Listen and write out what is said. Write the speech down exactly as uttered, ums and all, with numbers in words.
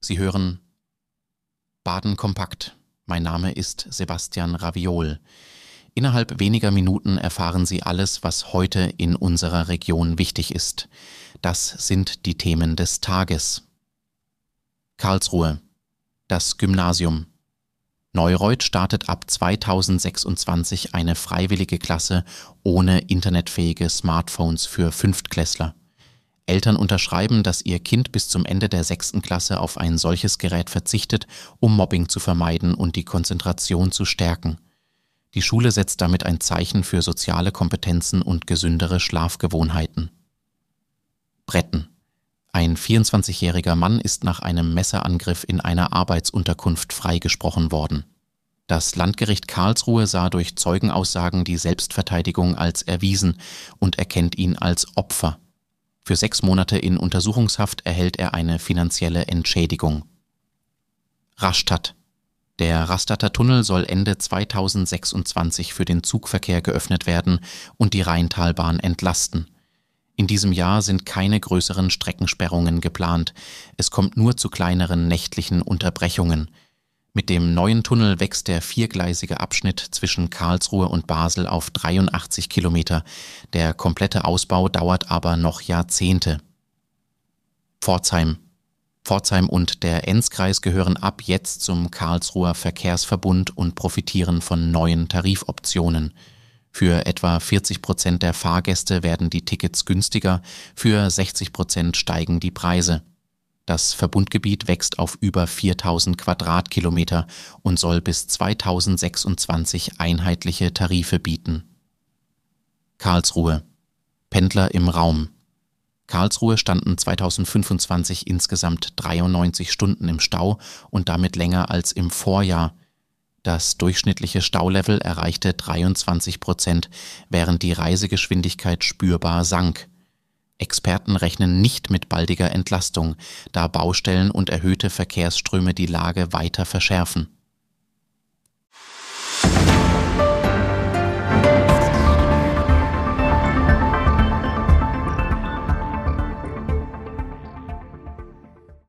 Sie hören Baden kompakt. Mein Name ist Sebastian Raviol. Innerhalb weniger Minuten erfahren Sie alles, was heute in unserer Region wichtig ist. Das sind die Themen des Tages. Karlsruhe. Das Gymnasium. Neureuth startet ab zweitausendsechsundzwanzig eine freiwillige Klasse ohne internetfähige Smartphones für Fünftklässler. Eltern unterschreiben, dass ihr Kind bis zum Ende der sechsten Klasse auf ein solches Gerät verzichtet, um Mobbing zu vermeiden und die Konzentration zu stärken. Die Schule setzt damit ein Zeichen für soziale Kompetenzen und gesündere Schlafgewohnheiten. Bretten. Ein vierundzwanzigjähriger Mann ist nach einem Messerangriff in einer Arbeitsunterkunft freigesprochen worden. Das Landgericht Karlsruhe sah durch Zeugenaussagen die Selbstverteidigung als erwiesen und erkennt ihn als Opfer. Für sechs Monate in Untersuchungshaft erhält er eine finanzielle Entschädigung. Rastatt. Der Rastatter Tunnel soll Ende zweitausendsechsundzwanzig für den Zugverkehr geöffnet werden und die Rheintalbahn entlasten. In diesem Jahr sind keine größeren Streckensperrungen geplant. Es kommt nur zu kleineren nächtlichen Unterbrechungen. Mit dem neuen Tunnel wächst der viergleisige Abschnitt zwischen Karlsruhe und Basel auf dreiundachtzig Kilometer. Der komplette Ausbau dauert aber noch Jahrzehnte. Pforzheim. Pforzheim und der Enzkreis gehören ab jetzt zum Karlsruher Verkehrsverbund und profitieren von neuen Tarifoptionen. Für etwa vierzig Prozent der Fahrgäste werden die Tickets günstiger, für sechzig Prozent steigen die Preise. Das Verbundgebiet wächst auf über viertausend Quadratkilometer und soll bis zweitausendsechsundzwanzig einheitliche Tarife bieten. Karlsruhe. Pendler im Raum. Karlsruhe standen zweitausendfünfundzwanzig insgesamt dreiundneunzig Stunden im Stau und damit länger als im Vorjahr. Das durchschnittliche Staulevel erreichte dreiundzwanzig Prozent, während die Reisegeschwindigkeit spürbar sank. Experten rechnen nicht mit baldiger Entlastung, da Baustellen und erhöhte Verkehrsströme die Lage weiter verschärfen.